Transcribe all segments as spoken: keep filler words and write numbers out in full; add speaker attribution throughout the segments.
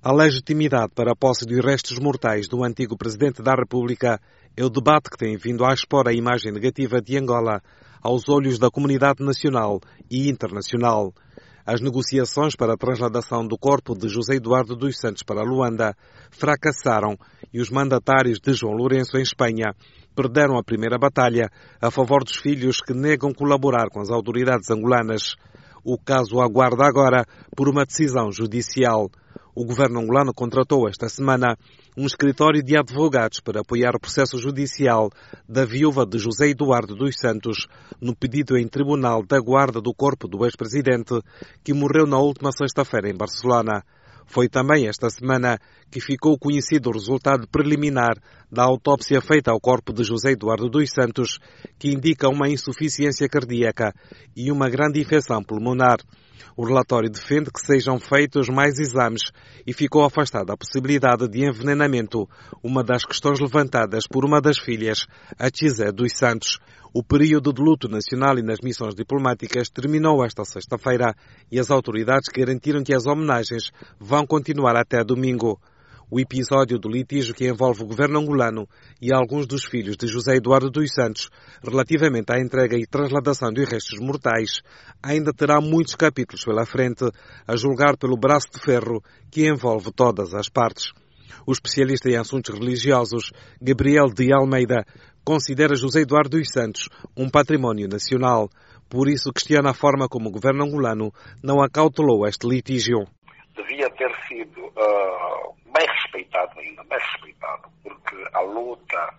Speaker 1: A legitimidade para a posse de restos mortais do antigo Presidente da República é o debate que tem vindo a expor a imagem negativa de Angola aos olhos da comunidade nacional e internacional. As negociações para a transladação do corpo de José Eduardo dos Santos para Luanda fracassaram e os mandatários de João Lourenço em Espanha perderam a primeira batalha a favor dos filhos que negam colaborar com as autoridades angolanas. O caso aguarda agora por uma decisão judicial. O governo angolano contratou esta semana um escritório de advogados para apoiar o processo judicial da viúva de José Eduardo dos Santos no pedido em tribunal da guarda do corpo do ex-presidente que morreu na última sexta-feira em Barcelona. Foi também esta semana que ficou conhecido o resultado preliminar da autópsia feita ao corpo de José Eduardo dos Santos, que indica uma insuficiência cardíaca e uma grande infecção pulmonar. O relatório defende que sejam feitos mais exames e ficou afastada a possibilidade de envenenamento, uma das questões levantadas por uma das filhas, a Tizé dos Santos. O período de luto nacional e nas missões diplomáticas terminou esta sexta-feira e as autoridades garantiram que as homenagens vão continuar até domingo. O episódio do litígio que envolve o governo angolano e alguns dos filhos de José Eduardo dos Santos relativamente à entrega e transladação de restos mortais ainda terá muitos capítulos pela frente, a julgar pelo braço de ferro que envolve todas as partes. O especialista em assuntos religiosos, Gabriel de Almeida, considera José Eduardo dos Santos um património nacional. Por isso questiona a forma como o governo angolano não acautelou este litígio.
Speaker 2: Devia ter sido uh, bem respeitado ainda, bem respeitado, porque a luta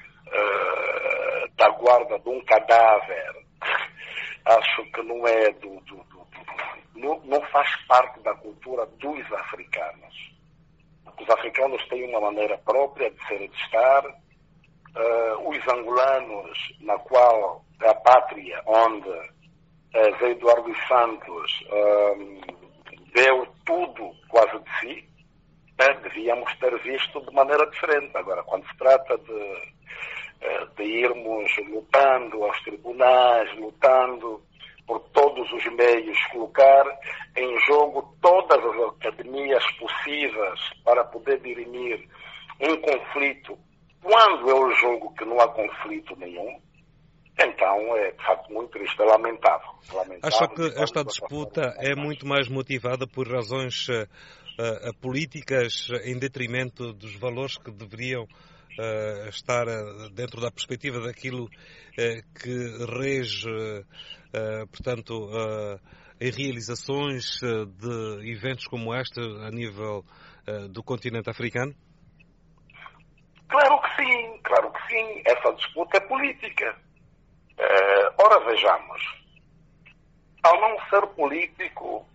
Speaker 2: uh, da guarda de um cadáver acho que não é do, do, do, do não, não faz parte da cultura dos africanos. Os africanos têm uma maneira própria de ser e de estar. Uh, os angolanos, na qual a pátria onde uh, José Eduardo dos Santos uh, deu tudo quase de si, né, devíamos ter visto de maneira diferente. Agora, quando se trata de, de irmos lutando aos tribunais, lutando por todos os meios, colocar em jogo todas as academias possíveis para poder dirimir um conflito, quando eu julgo que não há conflito nenhum, então é de facto muito triste, é lamentável. lamentável
Speaker 1: Acha que esta disputa é muito mais motivada por razões uh, uh, políticas em detrimento dos valores que deveriam uh, estar uh, dentro da perspectiva daquilo uh, que rege, uh, uh, portanto, uh, em realizações uh, de eventos como este a nível uh, do continente africano?
Speaker 2: Claro que sim, claro que sim. Essa disputa é política. Uh, ora, vejamos. Ao não ser político,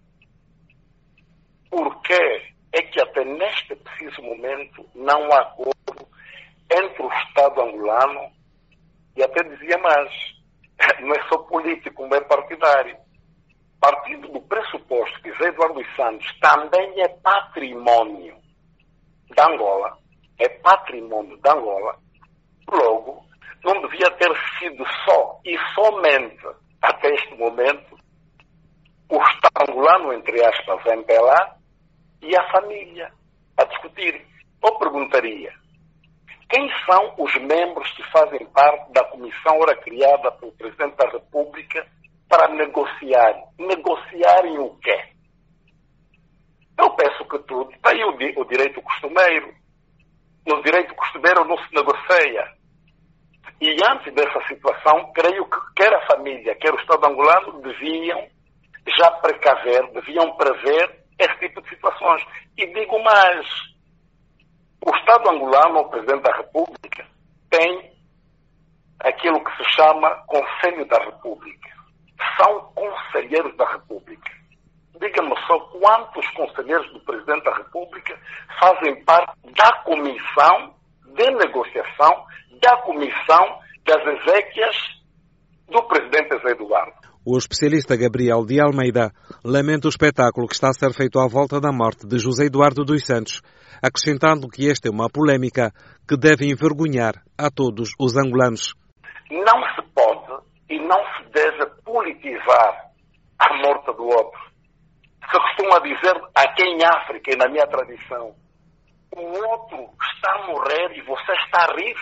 Speaker 2: por que é que até neste preciso momento não há acordo entre o Estado angolano e até dizia mais, não é só político, não é partidário. Partindo do pressuposto que José Eduardo dos Santos também é património da Angola, é patrimônio da Angola, logo, não devia ter sido só e somente, até este momento, o Estado angolano, entre aspas, M P L A, e a família a discutir. Eu perguntaria, quem são os membros que fazem parte da comissão ora criada pelo Presidente da República para negociar? Negociarem o quê? Eu penso que tudo, está aí o, di- o direito costumeiro. No direito costumeiro não se negocia. E antes dessa situação, creio que quer a família, quer o Estado angolano, deviam já precaver, deviam prever esse tipo de situações. E digo mais, o Estado angolano, o Presidente da República, tem aquilo que se chama Conselho da República. São conselheiros da República. Diga-me só quantos conselheiros do Presidente da República fazem parte da comissão de negociação, da comissão das exéquias do Presidente José Eduardo.
Speaker 1: O especialista Gabriel de Almeida lamenta o espetáculo que está a ser feito à volta da morte de José Eduardo dos Santos, acrescentando que esta é uma polémica que deve envergonhar a todos os angolanos.
Speaker 2: Não se pode e não se deve politizar a morte do outro. Se costuma dizer aqui em África e na minha tradição, o outro está a morrer e você está a rir.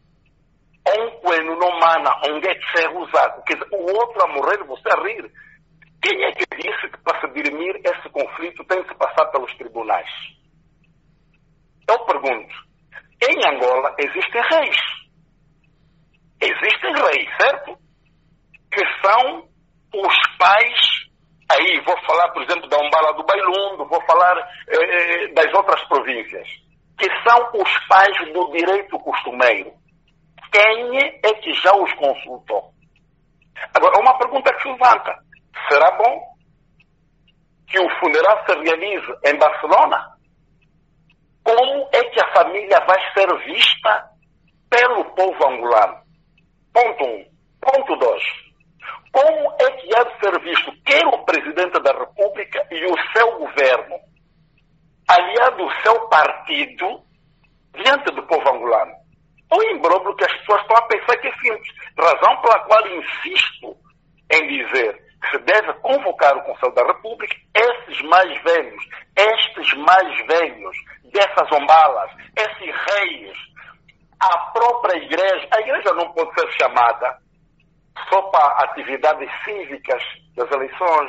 Speaker 2: Um coelho não mana, um é usado. Quer dizer, o outro a morrer e você a rir. Quem é que disse que para se dirimir esse conflito tem que se passar pelos tribunais? Eu pergunto, em Angola existem reis. Existem reis, certo? Que são os pais, aí vou falar, por exemplo, da Umbala do Bailundo, vou falar eh, das outras províncias, que são os pais do direito costumeiro. Quem é que já os consultou? Agora, uma pergunta que se levanta. Será bom que o funeral se realize em Barcelona? Como é que a família vai ser vista pelo povo angolano? Ponto um. Ponto dois. Como é que há de ser visto quer o Presidente da República e o seu governo, aliado ao seu partido, diante do povo angolano? O imbróglio que as pessoas estão a pensar que é simples. Razão pela qual insisto em dizer que se deve convocar o Conselho da República, esses mais velhos, estes mais velhos, dessas ombalas, esses reis, a própria igreja. A igreja não pode ser chamada só para atividades cívicas das eleições.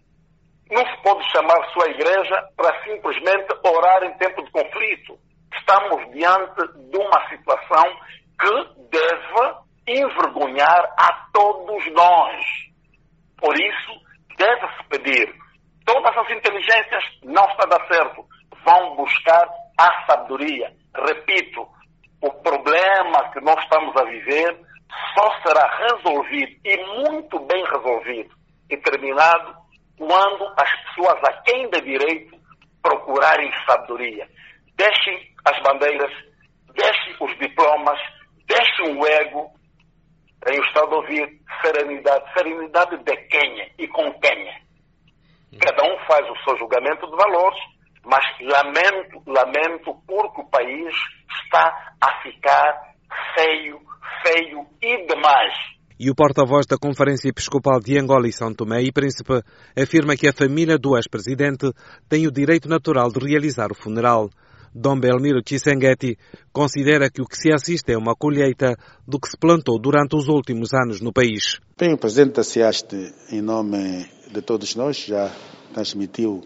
Speaker 2: Não se pode chamar sua igreja para simplesmente orar em tempo de conflito. Estamos diante de uma situação que deve envergonhar a todos nós. Por isso, deve-se pedir. Todas as inteligências não está a dar certo. Vão buscar a sabedoria. Repito, o problema que nós estamos a viver só será resolvido, e muito bem resolvido, e terminado, quando as pessoas a quem dê direito procurarem sabedoria. Deixem as bandeiras, deixem os diplomas, deixem o ego. Tenho estado a ouvir serenidade. Serenidade de quem e com quem? Cada um faz o seu julgamento de valores, mas lamento, lamento porque o país está a ficar feio, feio e demais.
Speaker 1: E o porta-voz da Conferência Episcopal de Angola e São Tomé e Príncipe afirma que a família do ex-presidente tem o direito natural de realizar o funeral. Dom Belmiro Chisenguetti considera que o que se assiste é uma colheita do que se plantou durante os últimos anos no país.
Speaker 3: Bem, o presidente da SEASTE, em nome de todos nós, já transmitiu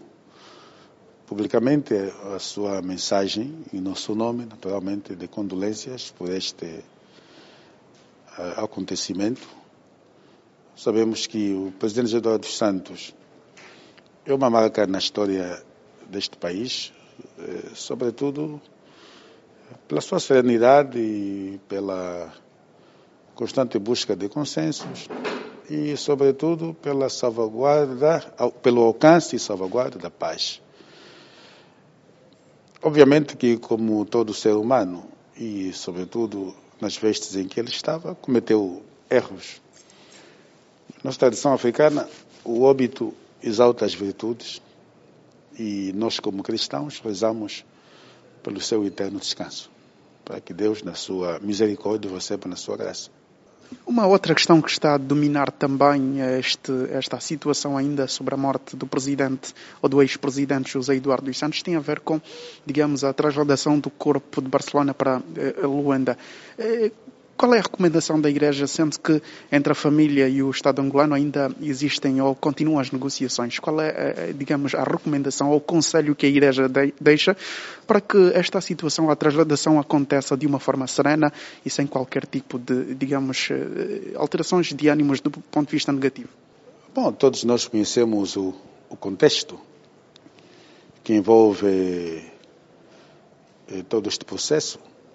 Speaker 3: publicamente a sua mensagem, em nosso nome, naturalmente, de condolências por este uh, acontecimento. Sabemos que o presidente Eduardo dos Santos é uma marca na história deste país, uh, sobretudo pela sua serenidade e pela constante busca de consensos e, sobretudo, pela salvaguarda, pelo alcance e salvaguarda da paz. Obviamente que, como todo ser humano, e sobretudo nas vestes em que ele estava, cometeu erros. Na nossa tradição africana, o óbito exalta as virtudes e nós, como cristãos, rezamos pelo seu eterno descanso, para que Deus, na sua misericórdia, o receba na sua graça.
Speaker 4: Uma outra questão que está a dominar também este, esta situação ainda sobre a morte do presidente ou do ex-presidente José Eduardo dos Santos tem a ver com, digamos, a trasladação do corpo de Barcelona para eh, Luanda. Eh, qual é a recomendação da Igreja, sendo que entre a família e o Estado angolano ainda existem ou continuam as negociações? Qual é, eh, digamos, a recomendação ou o conselho que a Igreja de, deixa para que esta situação, a trasladação aconteça de uma forma serena e sem qualquer tipo de, digamos, alterações de ânimos do ponto de vista negativo?
Speaker 3: Bom, todos nós conhecemos o, o contexto que envolve eh, todo este processo.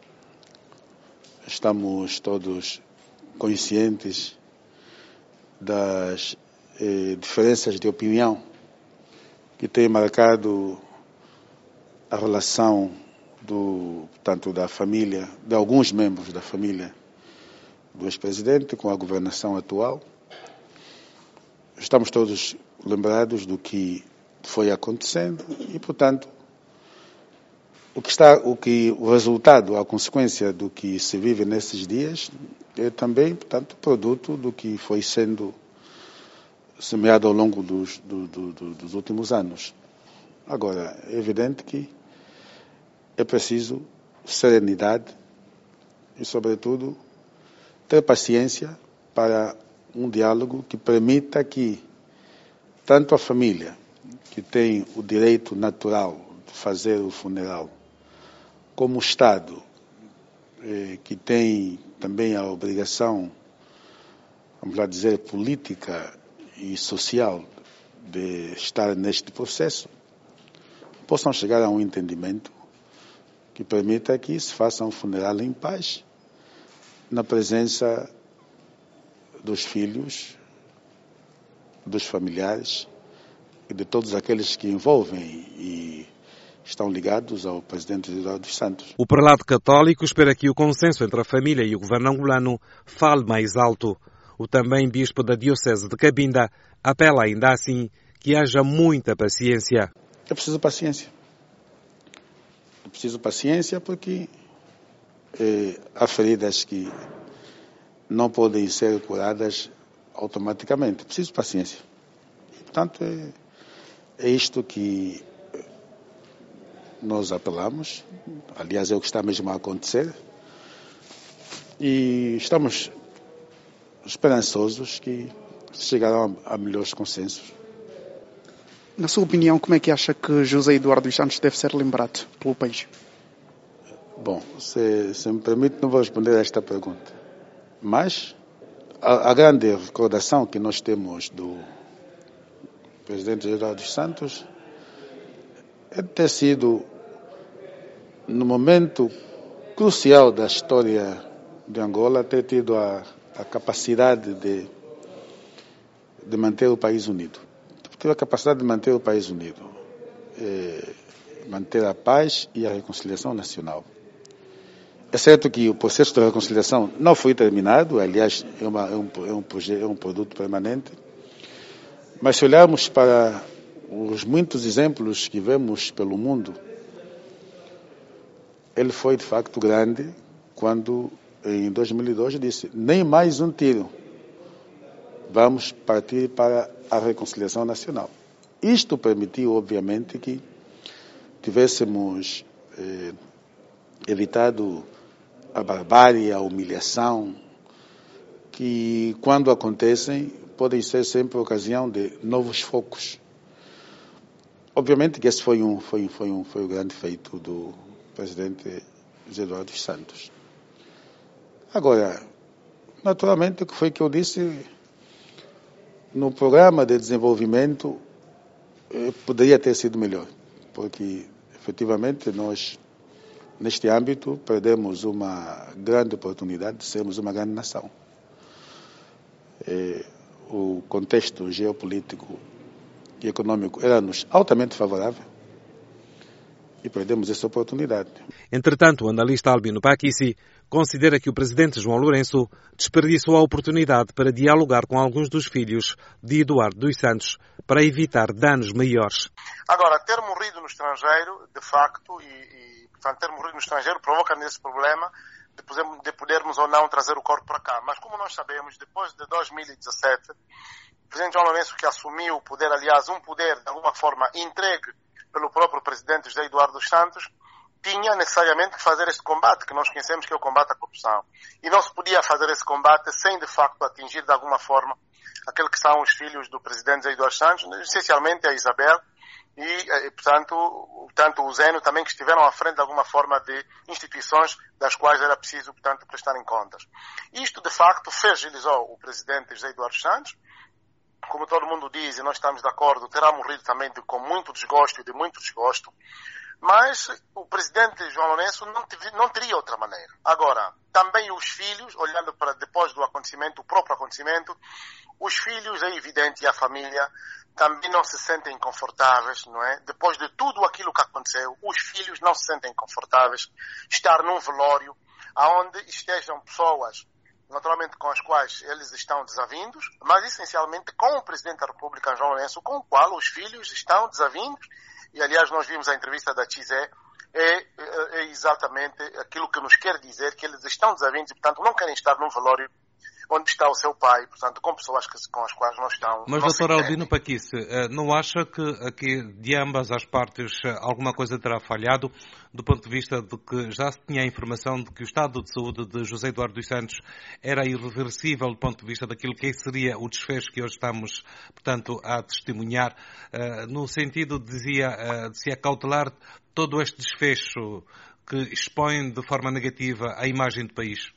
Speaker 3: Estamos todos conscientes das eh, diferenças de opinião que têm marcado a relação do, tanto da família, de alguns membros da família do ex-presidente com a governação atual. Estamos todos lembrados do que foi acontecendo e, portanto, o que está, o que o resultado, a consequência do que se vive nesses dias é também, portanto, produto do que foi sendo semeado ao longo dos, do, do, do, dos últimos anos. Agora, é evidente que é preciso serenidade e, sobretudo, ter paciência para um diálogo que permita que tanto a família, que tem o direito natural de fazer o funeral, como o Estado, eh, que tem também a obrigação, vamos lá dizer, política e social de estar neste processo, possam chegar a um entendimento que permita que se faça um funeral em paz, na presença dos filhos, dos familiares e de todos aqueles que envolvem e estão ligados ao presidente Eduardo dos Santos.
Speaker 1: O prelado católico espera que o consenso entre a família e o governo angolano fale mais alto. O também bispo da Diocese de Cabinda apela ainda assim que haja muita paciência.
Speaker 3: É preciso paciência. É preciso paciência porque eh, há feridas que não podem ser curadas automaticamente. É preciso paciência. Portanto, é, é isto que nós apelamos. Aliás, é o que está mesmo a acontecer. E estamos esperançosos que chegarão a, a melhores consensos.
Speaker 4: Na sua opinião, como é que acha que José Eduardo dos Santos deve ser lembrado pelo país?
Speaker 3: Bom, se, se me permite, não vou responder a esta pergunta. Mas a, a grande recordação que nós temos do presidente Eduardo dos Santos é ter sido, no momento crucial da história de Angola, ter tido a, a capacidade de, de manter o país unido. Teve a capacidade de manter o país unido, eh, manter a paz e a reconciliação nacional. É certo que o processo de reconciliação não foi terminado, aliás, é, uma, é, um, é, um, é um produto permanente, mas se olharmos para os muitos exemplos que vemos pelo mundo, ele foi de facto grande quando, em dois mil e dois, disse: nem mais um tiro, vamos partir para a reconciliação nacional. Isto permitiu, obviamente, que tivéssemos eh, evitado a barbárie, a humilhação, que, quando acontecem, podem ser sempre ocasião de novos focos. Obviamente que esse foi um, foi, foi um, foi um grande feito do presidente José Eduardo dos Santos. Agora, naturalmente, o que foi que eu disse, no programa de desenvolvimento eh, poderia ter sido melhor, porque, efetivamente, nós, neste âmbito, perdemos uma grande oportunidade de sermos uma grande nação. Eh, o contexto geopolítico e econômico era-nos altamente favorável e perdemos essa oportunidade.
Speaker 1: Entretanto, o analista Albino Paquissi considera que o presidente João Lourenço desperdiçou a oportunidade para dialogar com alguns dos filhos de Eduardo dos Santos para evitar danos maiores.
Speaker 5: Agora, ter morrido no estrangeiro, de facto, e, e portanto, ter morrido no estrangeiro provoca nesse problema de, de podermos ou não trazer o corpo para cá. Mas como nós sabemos, depois de dois mil e dezassete, o presidente João Lourenço, que assumiu o poder, aliás, um poder de alguma forma entregue pelo próprio presidente José Eduardo dos Santos, tinha necessariamente que fazer este combate, que nós conhecemos que é o combate à corrupção. E não se podia fazer esse combate sem, de facto, atingir de alguma forma aqueles que são os filhos do presidente José Eduardo dos Santos, essencialmente a Isabel e, portanto, tanto o Zeno também, que estiveram à frente de alguma forma de instituições das quais era preciso, portanto, prestarem contas. Isto, de facto, fragilizou o presidente José Eduardo dos Santos. Como todo mundo diz, e nós estamos de acordo, terá morrido também de, com muito desgosto e de muito desgosto. Mas o presidente João Lourenço não, não teria outra maneira. Agora, também os filhos, olhando para depois do acontecimento, o próprio acontecimento, os filhos, é evidente, e a família também não se sentem confortáveis, não é? Depois de tudo aquilo que aconteceu, os filhos não se sentem confortáveis estar num velório onde estejam pessoas, naturalmente com as quais eles estão desavindos, mas essencialmente com o Presidente da República, João Lourenço, com o qual os filhos estão desavindos. E, aliás, nós vimos a entrevista da Chizé, é, é, é exatamente aquilo que nos quer dizer, que eles estão desavindos e, portanto, não querem estar num velório onde está o seu pai, portanto, com pessoas que, com as quais não estão.
Speaker 1: Mas, doutor Albino Paquice, não acha que aqui de ambas as partes alguma coisa terá falhado, do ponto de vista de que já se tinha a informação de que o estado de saúde de José Eduardo dos Santos era irreversível do ponto de vista daquilo que seria o desfecho que hoje estamos, portanto, a testemunhar, no sentido, dizia, de se acautelar todo este desfecho que expõe de forma negativa a imagem do país?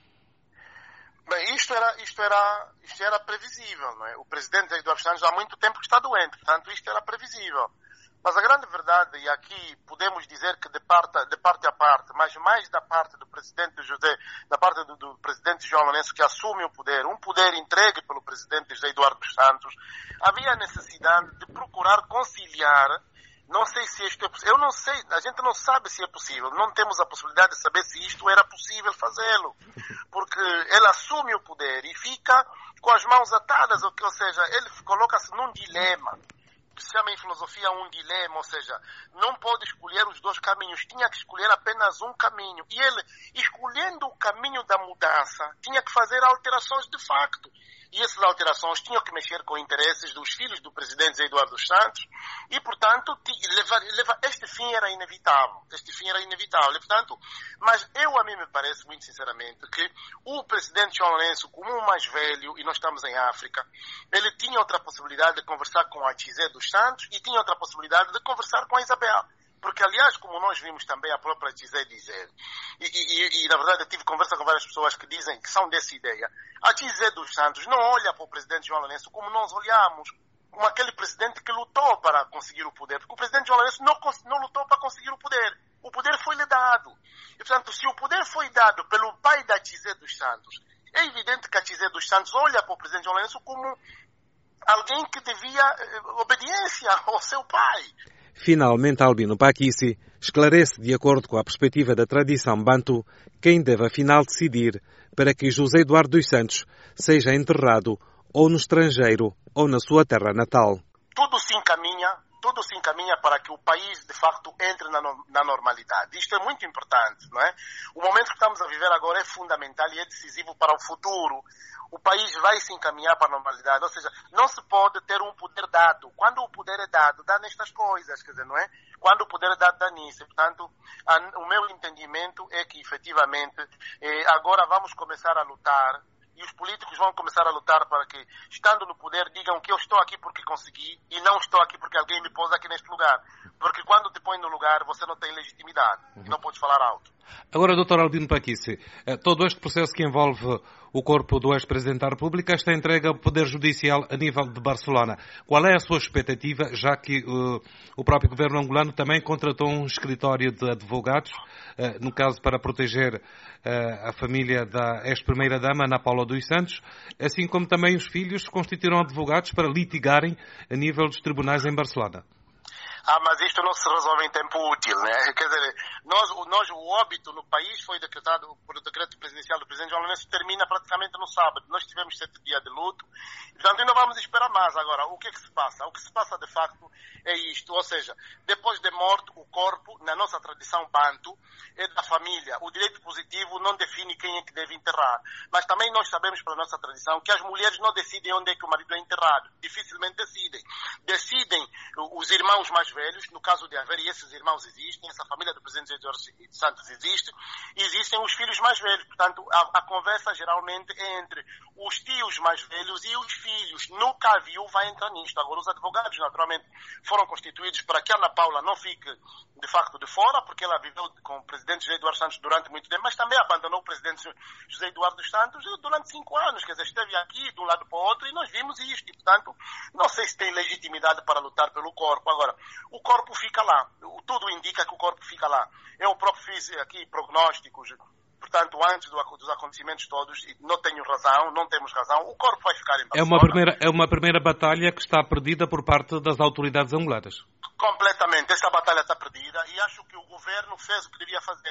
Speaker 5: Bem, isto era, isto era, isto era previsível, não é? O presidente Eduardo Santos há muito tempo que está doente, portanto isto era previsível. Mas a grande verdade, e aqui podemos dizer que de parte, de parte a parte, mas mais da parte do presidente José, da parte do, do presidente João Lourenço, que assume o poder, um poder entregue pelo presidente José Eduardo dos Santos, havia a necessidade de procurar conciliar. Não sei se isto é possível. Eu não sei, a gente não sabe se é possível. Não temos a possibilidade de saber se isto era possível fazê-lo. Porque ele assume o poder e fica com as mãos atadas, ou, ou seja, ele coloca-se num dilema. Que se chama em filosofia um dilema, ou seja, não pode escolher os dois caminhos, tinha que escolher apenas um caminho. E ele, escolhendo o caminho da mudança, tinha que fazer alterações de facto. E essas alterações tinham que mexer com interesses dos filhos do presidente Eduardo dos Santos e, portanto, levar, levar, este fim era inevitável. Este fim era inevitável. E, portanto, mas eu, a mim me parece, muito sinceramente, que o presidente João Lourenço, como o mais velho, e nós estamos em África, ele tinha outra possibilidade de conversar com a José dos Santos e tinha outra possibilidade de conversar com a Isabel. Porque, aliás, como nós vimos também a própria José dizer, e, e, e, na verdade eu tive conversa com várias pessoas que dizem que são dessa ideia, a José dos Santos não olha para o presidente João Lourenço como nós olhamos, como aquele presidente que lutou para conseguir o poder. Porque o presidente João Lourenço não, não lutou para conseguir o poder. O poder foi-lhe dado. E, portanto, se o poder foi dado pelo pai da José dos Santos, é evidente que a José dos Santos olha para o presidente João Lourenço como alguém que devia eh, obediência ao seu pai.
Speaker 1: Finalmente, Albino Paquice esclarece, de acordo com a perspectiva da tradição bantu, quem deve afinal decidir para que José Eduardo dos Santos seja enterrado ou no estrangeiro ou na sua terra natal.
Speaker 5: Tudo se encaminha, tudo se encaminha para que o país, de facto, entre na, na normalidade. Isto é muito importante, não é? O momento que estamos a viver agora é fundamental e é decisivo para o futuro. O país vai se encaminhar para a normalidade, ou seja, não se pode ter um poder dado. Quando o poder é dado, dá nestas coisas, quer dizer, não é? Quando o poder é dado, dá nisso. Portanto, a, o meu entendimento é que, efetivamente, eh, agora vamos começar a lutar e os políticos vão começar a lutar para que, estando no poder, digam que eu estou aqui porque consegui e não estou aqui porque alguém me pôs aqui neste lugar. Porque quando te põe no lugar, você não tem legitimidade e não podes falar alto.
Speaker 1: Agora, doutor Albino Paquice, todo este processo que envolve o corpo do ex-presidente da República está entregue ao Poder Judicial a nível de Barcelona. Qual é a sua expectativa, já que uh, o próprio governo angolano também contratou um escritório de advogados, uh, no caso para proteger uh, a família da ex-primeira-dama, Ana Paula dos Santos, assim como também os filhos constituíram advogados para litigarem a nível dos tribunais em Barcelona?
Speaker 5: Ah, mas isto não se resolve em tempo útil, né? Quer dizer, nós, nós, o óbito no país foi decretado por o decreto presidencial do presidente João Lourenço, termina praticamente no sábado. Nós tivemos sete dias de luto, portanto ainda vamos esperar mais. Agora, o que é que se passa? O que se passa de facto é isto, ou seja, depois de morto, o corpo, na nossa tradição bantu, é da família. O direito positivo não define quem é que deve enterrar, mas também nós sabemos pela nossa tradição que as mulheres não decidem onde é que o marido é enterrado, dificilmente decidem. Decidem os irmãos mais velhos, no caso de haver, e esses irmãos existem, essa família do presidente Eduardo Santos existe, existem os filhos mais velhos. Portanto, a, a conversa geralmente é entre os tios mais velhos e os filhos. Nunca a viúva entra nisto. Agora, os advogados, naturalmente, foram constituídos para que a Ana Paula não fique, de facto, de fora, porque ela viveu com o presidente José Eduardo Santos durante muito tempo, mas também abandonou o presidente José Eduardo dos Santos durante cinco anos. Quer dizer, esteve aqui de um lado para o outro e nós vimos isto. E, portanto, não sei se tem legitimidade para lutar pelo corpo. Agora, o corpo fica lá. Tudo indica que o corpo fica lá. Eu próprio fiz aqui prognósticos, portanto, antes do, dos acontecimentos todos, e não tenho razão, não temos razão, o corpo vai ficar em Barcelona.
Speaker 1: É uma primeira, é uma primeira batalha que está perdida por parte das autoridades angolanas.
Speaker 5: Completamente. Essa batalha está perdida e acho que o governo fez o que devia fazer.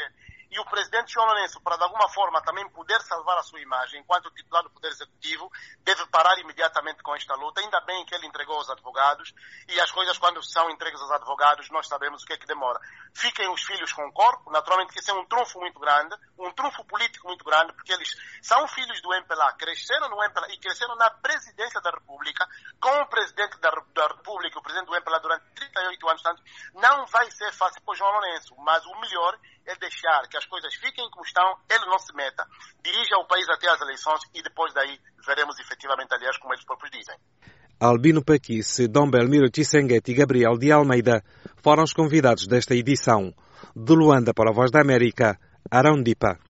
Speaker 5: e o presidente João Lourenço, para de alguma forma também poder salvar a sua imagem enquanto titular do Poder Executivo, deve parar imediatamente com esta luta. Ainda bem que ele entregou aos advogados, e as coisas quando são entregues aos advogados, nós sabemos o que é que demora. Fiquem os filhos com o corpo, naturalmente que isso é um trunfo muito grande, um trunfo político muito grande, porque eles são filhos do M P L A, cresceram no M P L A e cresceram na presidência da República, com o presidente da, da República, o presidente do M P L A durante trinta e oito anos, portanto, não vai ser fácil para o João Lourenço, mas o melhor é deixar que as coisas fiquem como estão, ele não se meta, dirija o país até as eleições e depois daí veremos efetivamente, aliás, como eles próprios dizem.
Speaker 1: Albino Paquice, Dom Belmiro Tissenguete e Gabriel de Almeida foram os convidados desta edição. De Luanda para a Voz da América, Arão Dipa.